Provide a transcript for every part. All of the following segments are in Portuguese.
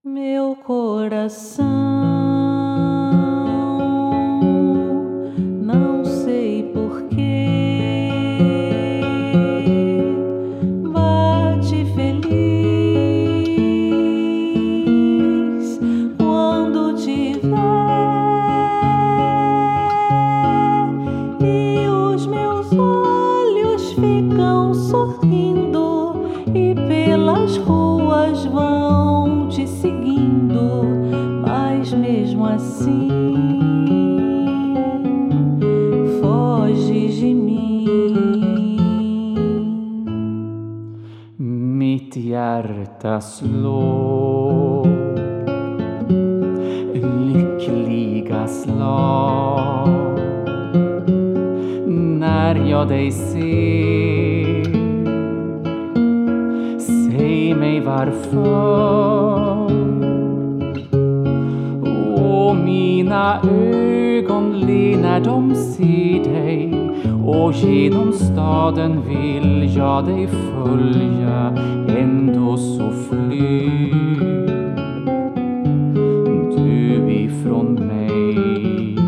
Meu coração, não sei porquê, bate feliz quando te ver, e os meus olhos ficam sorrindo e pelas ruas vão te seguindo, mas mesmo assim foges de mim. Mitt hjärta slår lyckliga slag när jag dig ser. Säg mig varför, och mina ögon ler när de ser dig, och genom staden vill jag dig följa, ändå så flyr du ifrån mig.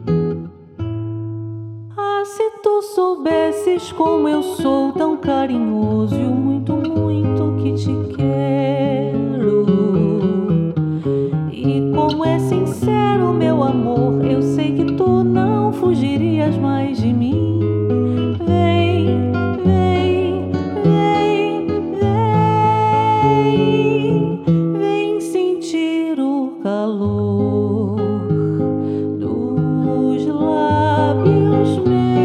Ah, se tu soubesses como eu sou tão carinhoso e o muito, muito que te quero, e como é sincero meu amor, eu sei que tu não fugirias mais de mim. Vem, vem, vem, vem, vem sentir o calor dos lábios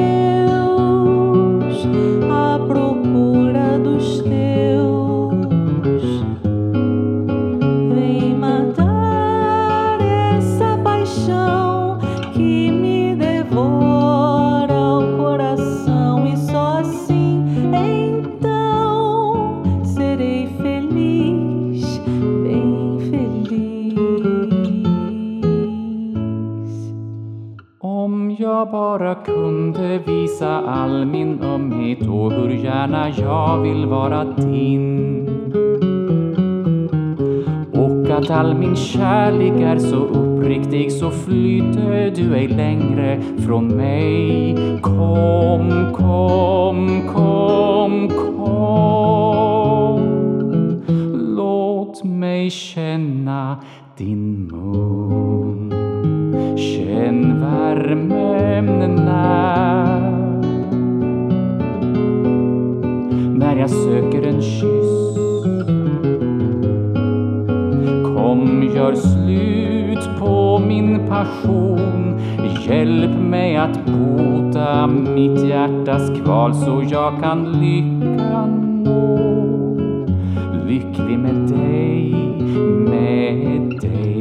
meus à procura dos teus. Vem matar essa paixão que me devora o coração, e só assim então serei feliz, bem feliz. Om jag bara kunde visa all min ömhet och hur gärna jag vill vara din, och att all min kärlek är så uppriktig, så flyter du ej längre från mig. Kom, kom, kom, kom. Låt mig känna din mun, känn värmen när jag söker en kyss. Kom, gör slut på min passion, hjälp mig att bota mitt hjärtas kval, så jag kan lyckan nå, lycklig med dig, med dig.